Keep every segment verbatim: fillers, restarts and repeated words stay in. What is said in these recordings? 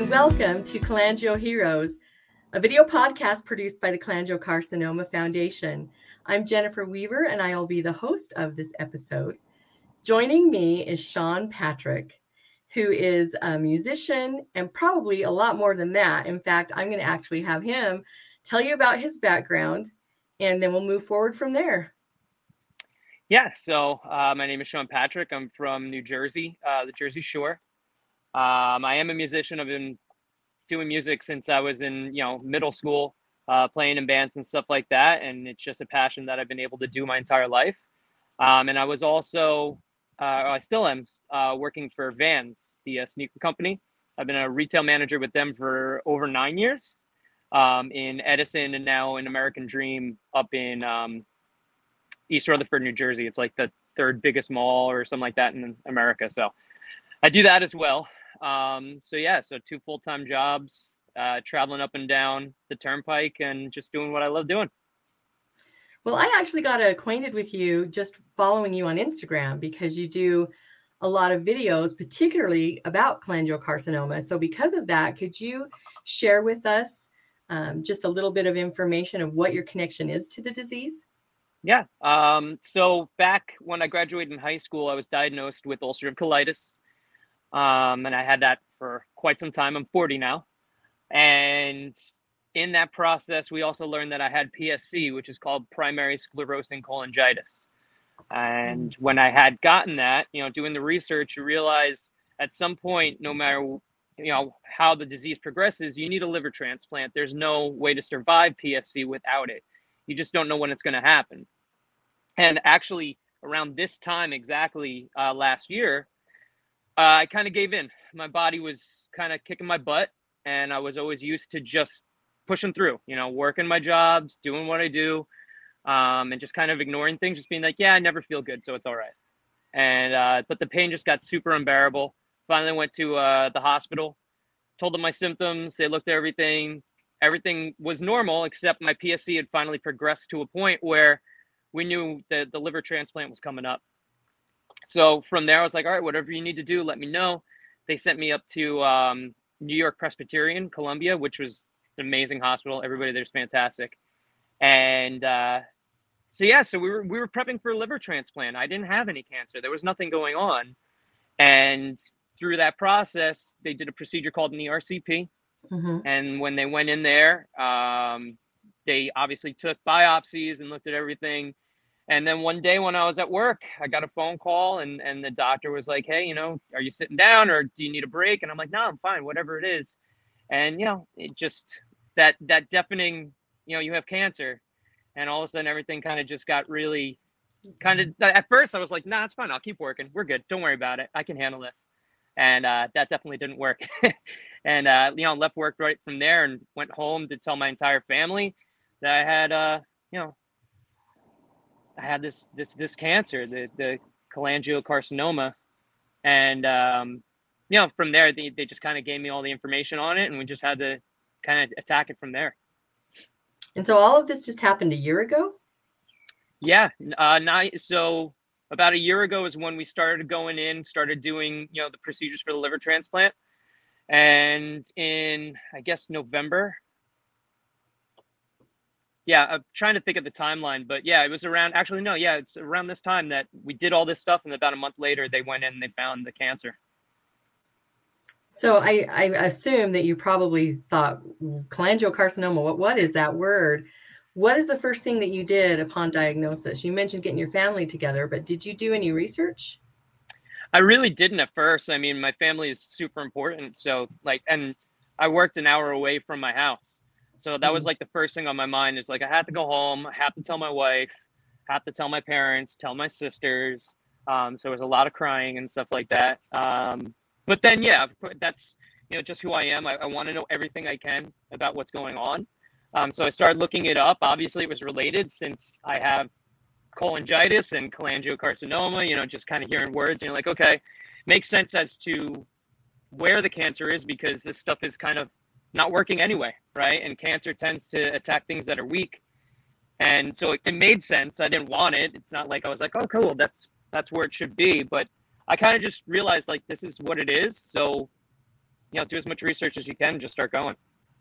Welcome to Cholangio Heroes, a video podcast produced by the Cholangiocarcinoma Foundation. I'm Jennifer Weaver, and I will be the host of this episode. Joining me is Sean Patrick, who is a musician and probably a lot more than that. In fact, I'm going to actually have him tell you about his background, and then we'll move forward from there. Yeah, so uh, my name is Sean Patrick. I'm from New Jersey, uh, the Jersey Shore. Um, I am a musician. I've been doing music since I was in, you know, middle school, uh, playing in bands and stuff like that. And it's just a passion that I've been able to do my entire life. Um, and I was also, uh, I still am uh, working for Vans, the uh, sneaker company. I've been a retail manager with them for over nine years um, in Edison and now in American Dream up in um, East Rutherford, New Jersey. It's like the third biggest mall or something like that in America. So I do that as well. Um, so yeah, so two full-time jobs, uh, traveling up and down the turnpike and just doing what I love doing. Well, I actually got acquainted with you just following you on Instagram because you do a lot of videos, particularly about cholangiocarcinoma. So because of that, could you share with us um, just a little bit of information of what your connection is to the disease? Yeah. Um, so back when I graduated in high school, I was diagnosed with ulcerative colitis. Um, and I had that for quite some time. I'm forty now. And in that process, we also learned that I had P S C, which is called primary sclerosing cholangitis. And when I had gotten that, you know, doing the research, you realize at some point, no matter, you know, how the disease progresses, you need a liver transplant. There's no way to survive P S C without it. You just don't know when it's going to happen. And actually, around this time exactly uh, last year, uh, I kind of gave in. My body was kind of kicking my butt, and I was always used to just pushing through, you know, working my jobs, doing what I do, um, and just kind of ignoring things, just being like, yeah, I never feel good, so it's all right. And uh, but the pain just got super unbearable. Finally went to uh, the hospital, told them my symptoms. They looked at everything. Everything was normal, except my P S C had finally progressed to a point where we knew that the liver transplant was coming up. So from there, I was like, all right, whatever you need to do, let me know. They sent me up to um, New York Presbyterian, Columbia, which was an amazing hospital. Everybody there's fantastic. And uh, so, yeah, so we were, we were prepping for a liver transplant. I didn't have any cancer. There was nothing going on. And through that process, they did a procedure called an E R C P. Mm-hmm. And when they went in there, um, they obviously took biopsies and looked at everything. And then one day when I was at work, I got a phone call and, and the doctor was like, hey, you know, are you sitting down or do you need a break? And I'm like, no, I'm fine, whatever it is. And, you know, it just that that deafening, you know, you have cancer. And all of a sudden everything kind of just got really kind of, at first I was like, nah, it's fine. I'll keep working. We're good. Don't worry about it. I can handle this. And uh, that definitely didn't work. And, uh, you know, left work right from there and went home to tell my entire family that I had, uh, you know, I had this, this, this cancer, the, the cholangiocarcinoma. And, um, you know, from there, they, they just kind of gave me all the information on it and we just had to kind of attack it from there. And so all of this just happened a year ago? Yeah. Uh, not, so about a year ago is when we started going in, started doing, you know, the procedures for the liver transplant. And in, I guess, November. Yeah, I'm trying to think of the timeline, but yeah, it was around, actually, no, yeah, it's around this time that we did all this stuff. And about a month later, they went in and they found the cancer. So I, I assume that you probably thought cholangiocarcinoma, what, what is that word? What is the first thing that you did upon diagnosis? You mentioned getting your family together, but did you do any research? I really didn't at first. I mean, my family is super important. So like, and I worked an hour away from my house. So that was like the first thing on my mind is like, I had to go home, I have to tell my wife, have to tell my parents, tell my sisters. Um, so it was a lot of crying and stuff like that. Um, but then, yeah, that's, you know, just who I am. I, I want to know everything I can about what's going on. Um, so I started looking it up. Obviously it was related since I have cholangitis and cholangiocarcinoma, you know, just kind of hearing words and you're like, okay, makes sense as to where the cancer is because this stuff is kind of not working anyway, right? And cancer tends to attack things that are weak. And so it, it made sense. I didn't want it. It's not like I was like, oh, cool, that's that's where it should be. But I kind of just realized like this is what it is. So you know, do as much research as you can and just start going.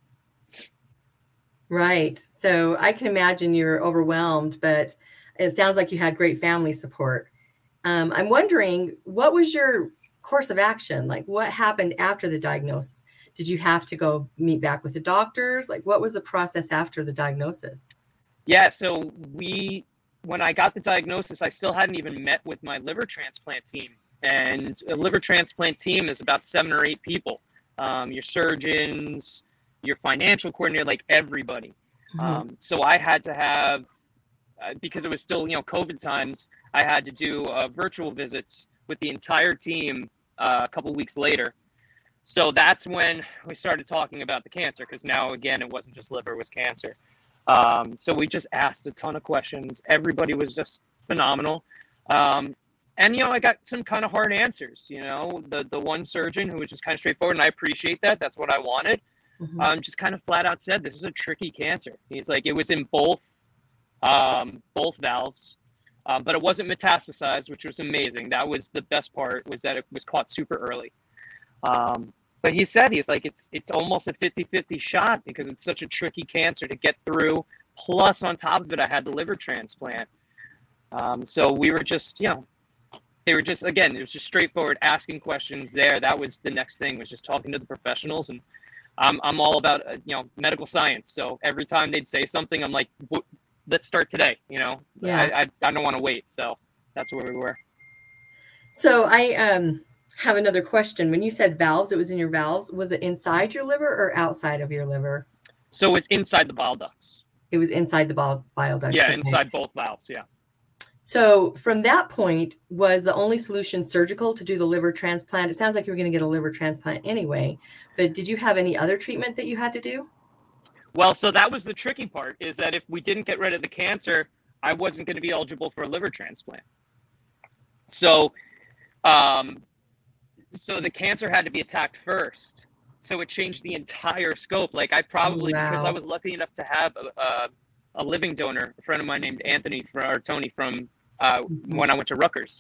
Right. So I can imagine you're overwhelmed, but it sounds like you had great family support. Um, I'm wondering, what was your course of action? Like, what happened after the diagnosis? Did you have to go meet back with the doctors? Like, what was the process after the diagnosis? Yeah. So we, when I got the diagnosis, I still hadn't even met with my liver transplant team. And a liver transplant team is about seven or eight people. Um, your surgeons, your financial coordinator, like everybody. Mm-hmm. Um, so I had to have, uh, because it was still, you know, COVID times, I had to do uh, virtual visits with the entire team uh, a couple weeks later. So that's when we started talking about the cancer, because now, again, it wasn't just liver, it was cancer. Um, so we just asked a ton of questions. Everybody was just phenomenal. Um, and, you know, I got some kind of hard answers, you know, the, the one surgeon who was just kind of straightforward, and I appreciate that. That's what I wanted. Mm-hmm. Um, just kind of flat out said, this is a tricky cancer. He's like, it was in both, um, both valves. Um, but it wasn't metastasized, which was amazing. That was the best part, was that it was caught super early. Um, but he said, he's like, it's it's almost a fifty-fifty shot because it's such a tricky cancer to get through. Plus, on top of it, I had the liver transplant. Um, so we were just, you know, they were just, again, it was just straightforward asking questions there. That was the next thing, was just talking to the professionals. And I'm, I'm all about, uh, you know, medical science. So every time they'd say something, I'm like, let's start today. You know, yeah. I, I, I don't want to wait. So that's where we were. So I um, have another question. When you said valves, it was in your valves. Was it inside your liver or outside of your liver? So it's inside the bile ducts. It was inside the bile, bile ducts. Yeah, okay. Inside both valves. Yeah. So from that point, was the only solution surgical to do the liver transplant? It sounds like you were going to get a liver transplant anyway, but did you have any other treatment that you had to do? Well, so that was the tricky part, is that if we didn't get rid of the cancer, I wasn't going to be eligible for a liver transplant. So, um, so the cancer had to be attacked first. So it changed the entire scope. Like I probably, wow. because I was lucky enough to have a, a, a living donor, a friend of mine named Anthony or Tony from uh, mm-hmm. when I went to Rutgers.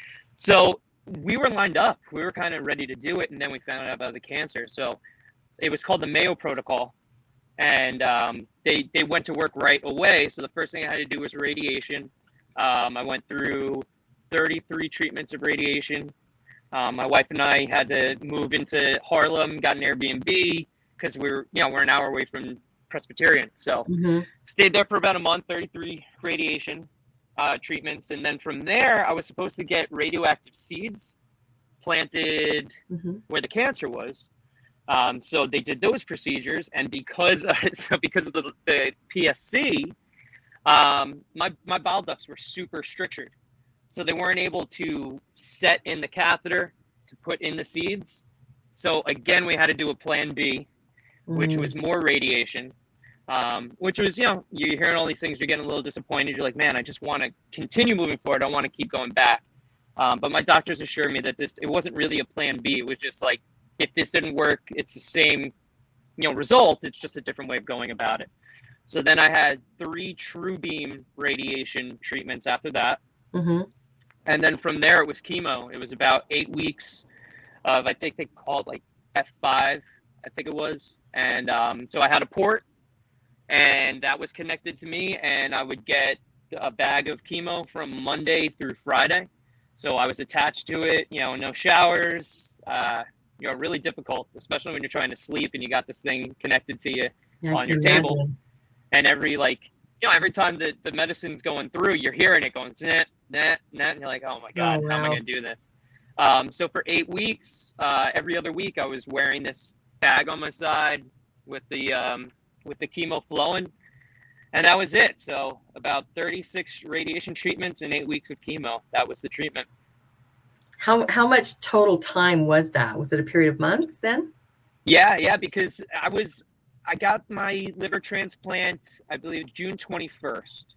So we were lined up. We were kind of ready to do it, and then we found out about the cancer. So it was called the Mayo Protocol. And um, they, they went to work right away. So the first thing I had to do was radiation. Um, I went through thirty-three treatments of radiation. Um, my wife and I had to move into Harlem, got an Airbnb because we were, you know, we're an hour away from Presbyterian. So mm-hmm. stayed there for about a month, thirty-three radiation uh, treatments. And then from there, I was supposed to get radioactive seeds planted mm-hmm. where the cancer was. Um, so they did those procedures, and because uh, so because of the, the P S C, um, my my bile ducts were super strictured, so they weren't able to set in the catheter to put in the seeds. So again, we had to do a plan B, mm-hmm. which was more radiation, um, which was, you know, you're hearing all these things, you're getting a little disappointed. You're like, man, I just want to continue moving forward. I want to keep going back. Um, but my doctors assured me that this it wasn't really a plan B. It was just like, if this didn't work, it's the same, you know, result. It's just a different way of going about it. So then I had three true beam radiation treatments after that. Mm-hmm. And then from there, it was chemo. It was about eight weeks of, I think they called like F five, I think it was. And um, so I had a port, and that was connected to me, and I would get a bag of chemo from Monday through Friday. So I was attached to it, you know, no showers, uh, you know, really difficult, especially when you're trying to sleep and you got this thing connected to you I on your imagine. table. And every, like, you know, every time the, the medicine's going through, you're hearing it going, nah, nah, nah, and you're like, oh my God, oh, wow. how am I going to do this? Um, so for eight weeks, uh, every other week, I was wearing this bag on my side with the, um, with the chemo flowing. And that was it. So about thirty-six radiation treatments and eight weeks of chemo. That was the treatment. How how much total time was that? Was it a period of months then? Yeah, yeah, because I was I got my liver transplant, I believe, June twenty-first.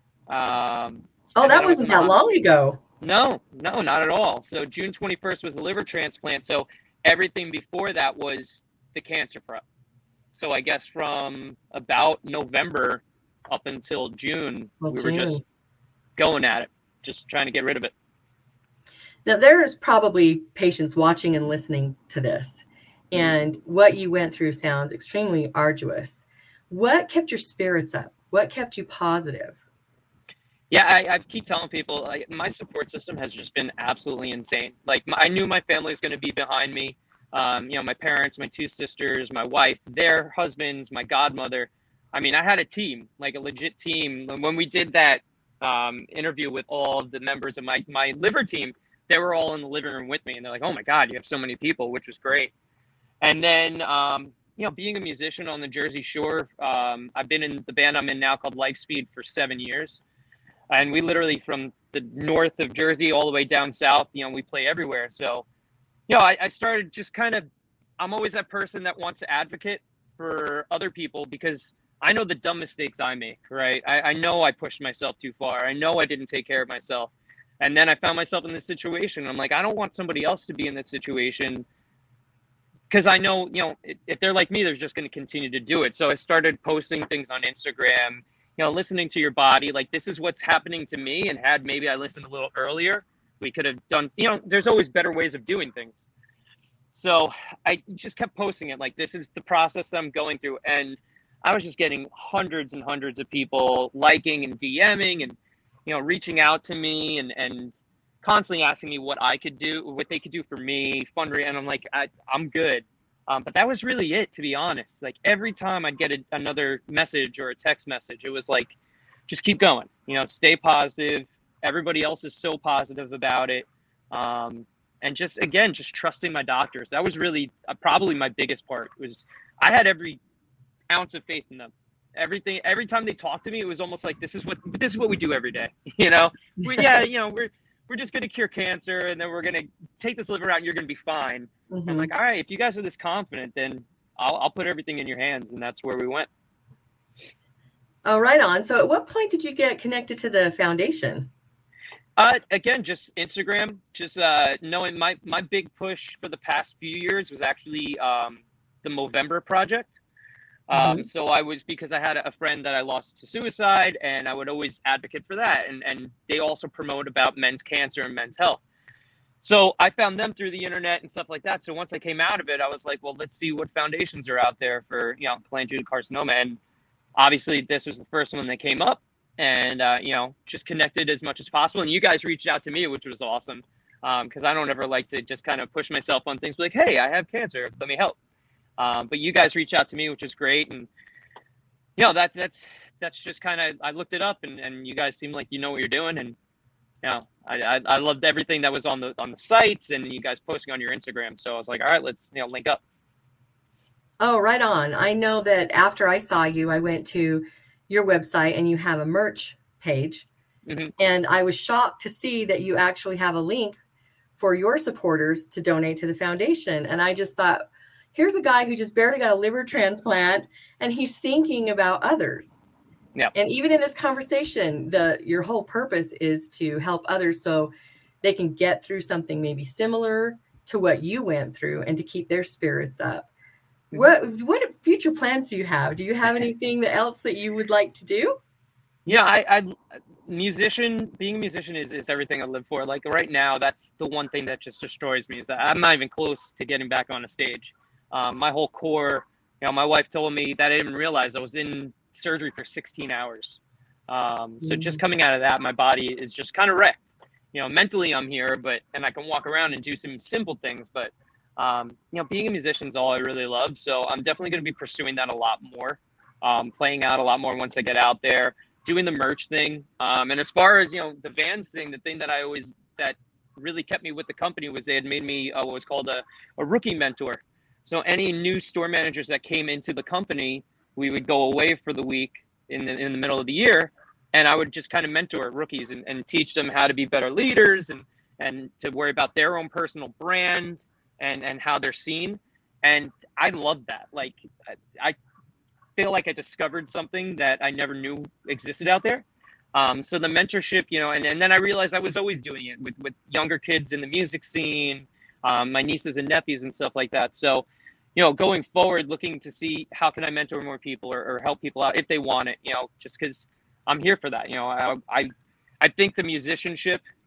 Um, oh, that wasn't that long ago. No, no, not at all. So June twenty-first was the liver transplant. So everything before that was the cancer prep. So I guess from about November up until June, well, we June. were just going at it, just trying to get rid of it. Now, there's probably patients watching and listening to this, And what you went through sounds extremely arduous. What kept your spirits up? What kept you positive? Yeah, I, I keep telling people, like, my support system has just been absolutely insane. Like, my, I knew my family was going to be behind me. Um, you know, my parents, my two sisters, my wife, their husbands, my godmother. I mean, I had a team, like a legit team. When we did that um, interview with all of the members of my, my liver team, they were all in the living room with me. And they're like, oh my God, you have so many people, which was great. And then, um, you know, being a musician on the Jersey Shore, um, I've been in the band I'm in now called Lifespeed for seven years. And we literally, from the north of Jersey all the way down south, you know, we play everywhere. So, you know, I, I started just kind of, I'm always that person that wants to advocate for other people because I know the dumb mistakes I make, right? I, I know I pushed myself too far. I know I didn't take care of myself. And then I found myself in this situation. I'm like, I don't want somebody else to be in this situation because I know, you know, if they're like me, they're just going to continue to do it. So I started posting things on Instagram, you know, listening to your body, like this is what's happening to me. And had maybe I listened a little earlier, we could have done, you know, there's always better ways of doing things. So I just kept posting it like, this is the process that I'm going through. And I was just getting hundreds and hundreds of people liking and DMing and, you know, reaching out to me and, and constantly asking me what I could do, what they could do for me, fundraising. And I'm like, I, I'm good. Um, but that was really it, to be honest. Like every time I'd get a, another message or a text message, it was like, just keep going, you know, stay positive. Everybody else is so positive about it. Um, and just, again, just trusting my doctors. That was really uh, probably my biggest part was I had every ounce of faith in them. Everything, every time they talked to me, it was almost like, this is what, this is what we do every day. You know, we, yeah, you know, we're, we're just going to cure cancer and then we're going to take this liver out and you're going to be fine. Mm-hmm. I'm like, all right, if you guys are this confident, then I'll, I'll put everything in your hands. And that's where we went. Oh, right on. So at what point did you get connected to the foundation? Uh, again, just Instagram, just uh, knowing my, my big push for the past few years was actually um, the Movember Project. Um, mm-hmm. So I was, because I had a friend that I lost to suicide and I would always advocate for that. And, and they also promote about men's cancer and men's health. So I found them through the internet and stuff like that. So once I came out of it, I was like, well, let's see what foundations are out there for, you know, cholangiocarcinoma. And obviously this was the first one that came up and, uh, you know, just connected as much as possible. And you guys reached out to me, which was awesome. Um, cause I don't ever like to just kind of push myself on things like, hey, I have cancer, let me help. Um, but you guys reach out to me, which is great. And, you know, that that's, that's just kind of, I looked it up and, and you guys seem like you know what you're doing. And, you know, I, I, I loved everything that was on the, on the sites and you guys posting on your Instagram. So I was like, all right, let's, you know, link up. Oh, right on. I know that after I saw you, I went to your website and you have a merch page. Mm-hmm. And I was shocked to see that you actually have a link for your supporters to donate to the foundation. And I just thought, here's a guy who just barely got a liver transplant and he's thinking about others. Yeah. And even in this conversation, the your whole purpose is to help others so they can get through something maybe similar to what you went through and to keep their spirits up. Mm-hmm. What what future plans do you have? Do you have anything else that you would like to do? Yeah, I, I musician, being a musician is, is everything I live for. Like right now, that's the one thing that just destroys me is that I'm not even close to getting back on a stage. Um, my whole core, you know, my wife told me that I didn't even realize I was in surgery for sixteen hours. Um, so mm-hmm. just coming out of that, my body is just kind of wrecked. You know, mentally I'm here, but, and I can walk around and do some simple things, but, um, you know, being a musician is all I really love. So I'm definitely going to be pursuing that a lot more, um, playing out a lot more once I get out there, doing the merch thing. Um, and as far as, you know, the Vans thing, the thing that I always, that really kept me with the company was they had made me uh, what was called a, a rookie mentor. So any new store managers that came into the company, we would go away for the week in the, in the middle of the year. And I would just kind of mentor rookies and, and teach them how to be better leaders and, and to worry about their own personal brand and, and how they're seen. And I love that. Like, I, I feel like I discovered something that I never knew existed out there. Um, so the mentorship, you know, and, and then I realized I was always doing it with, with younger kids in the music scene, um, my nieces and nephews and stuff like that. So, you know, going forward, looking to see how can I mentor more people or, or help people out if they want it, you know, just because I'm here for that. You know, I, I, I think the musicianship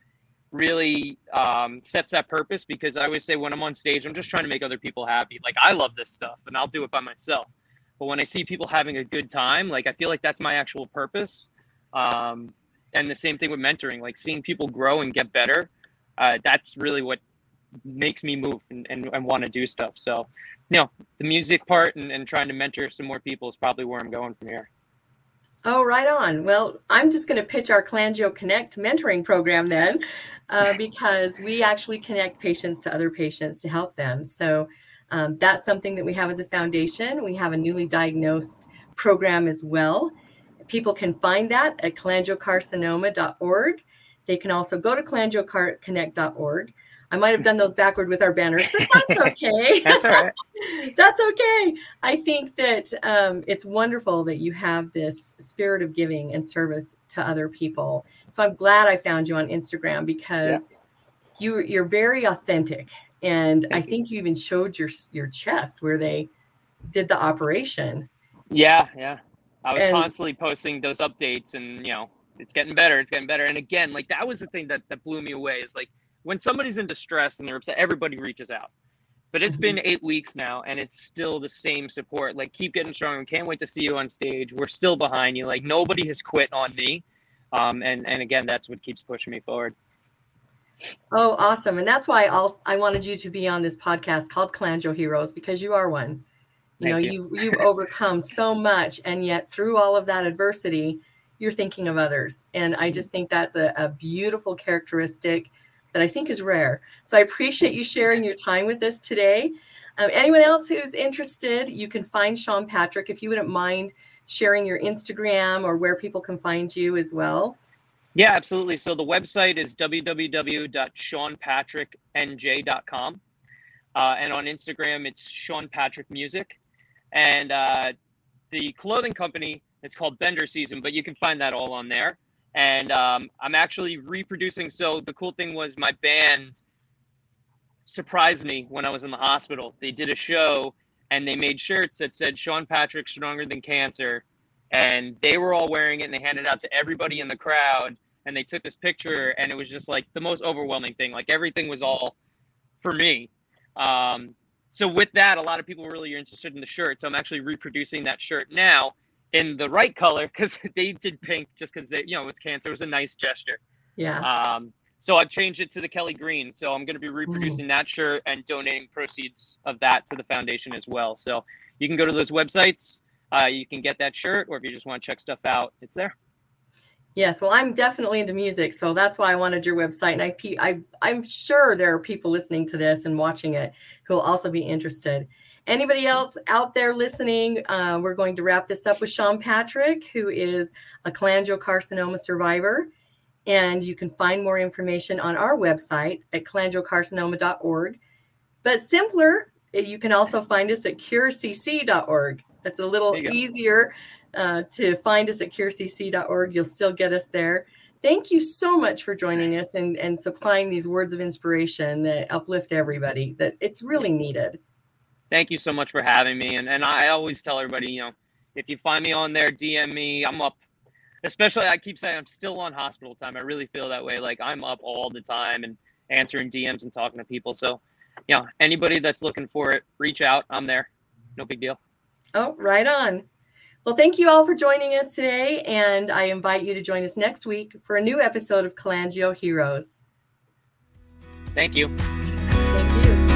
really um, sets that purpose, because I always say when I'm on stage, I'm just trying to make other people happy. Like, I love this stuff and I'll do it by myself. But when I see people having a good time, like, I feel like that's my actual purpose. Um, and the same thing with mentoring, like seeing people grow and get better. Uh, that's really what makes me move and, and, and want to do stuff. So, you know, the music part and, and trying to mentor some more people is probably where I'm going from here. Oh, right on. Well, I'm just going to pitch our Chalangio Connect mentoring program then, uh, because we actually connect patients to other patients to help them. So um, that's something that we have as a foundation. We have a newly diagnosed program as well. People can find that at cholangiocarcinoma dot org. They can also go to cholangio connect dot org. I might have done those backward with our banners, but that's okay. That's all right. That's okay. I think that um, it's wonderful that you have this spirit of giving and service to other people. So I'm glad I found you on Instagram, because yeah. you, you're very authentic. And Thank I think you. you even showed your your chest where they did the operation. Yeah, yeah. I was and, constantly posting those updates, and, you know, it's getting better. It's getting better. And again, like, that was the thing that, that blew me away, is like, when somebody's in distress and they're upset, everybody reaches out. But it's mm-hmm. been eight weeks now, and it's still the same support. Like, keep getting stronger. Can't wait to see you on stage. We're still behind you. Like, nobody has quit on me. Um, and, and again, that's what keeps pushing me forward. Oh, awesome. And that's why I'll, I wanted you to be on this podcast called Chalangio Heroes, because you are one. You Thank know, you. you, you've overcome so much, and yet through all of that adversity, you're thinking of others. And I just think that's a, a beautiful characteristic that I think is rare. So I appreciate you sharing your time with us today. Um, anyone else who's interested, you can find Sean Patrick. If you wouldn't mind sharing your Instagram or where people can find you as well. Yeah, absolutely. So the website is w w w dot sean patrick n j dot com. Uh, and on Instagram, it's Sean Patrick Music. And uh, the clothing company, it's called Bender Season, but you can find that all on there. And um, I'm actually reproducing. So the cool thing was my band surprised me when I was in the hospital. They did a show and they made shirts that said Sean Patrick Stronger Than Cancer. And they were all wearing it, and they handed it out to everybody in the crowd. And they took this picture, and it was just like the most overwhelming thing. Like, everything was all for me. Um, so with that, a lot of people really are interested in the shirt. So I'm actually reproducing that shirt now in the right color, because they did pink just because they, you know, with cancer, it was a nice gesture. Yeah. Um, so I've changed it to the Kelly Green. So I'm going to be reproducing mm. that shirt and donating proceeds of that to the foundation as well. So you can go to those websites. Uh, you can get that shirt, or if you just want to check stuff out, it's there. Yes, well, I'm definitely into music, so that's why I wanted your website. And I, I, I'm sure there are people listening to this and watching it who will also be interested. Anybody else out there listening, uh, we're going to wrap this up with Sean Patrick, who is a cholangiocarcinoma survivor. And you can find more information on our website at cholangiocarcinoma dot org. But simpler, you can also find us at cure c c dot org. That's a little easier uh, to find us at cure c c dot org. You'll still get us there. Thank you so much for joining us and, and supplying these words of inspiration that uplift everybody, that it's really needed. Thank you so much for having me. And and I always tell everybody, you know, if you find me on there, D M me. I'm up. Especially, I keep saying I'm still on hospital time. I really feel that way. Like, I'm up all the time and answering D Ms and talking to people. So, you know, anybody that's looking for it, reach out. I'm there. No big deal. Oh, right on. Well, thank you all for joining us today. And I invite you to join us next week for a new episode of Chalangio Heroes. Thank you. Thank you.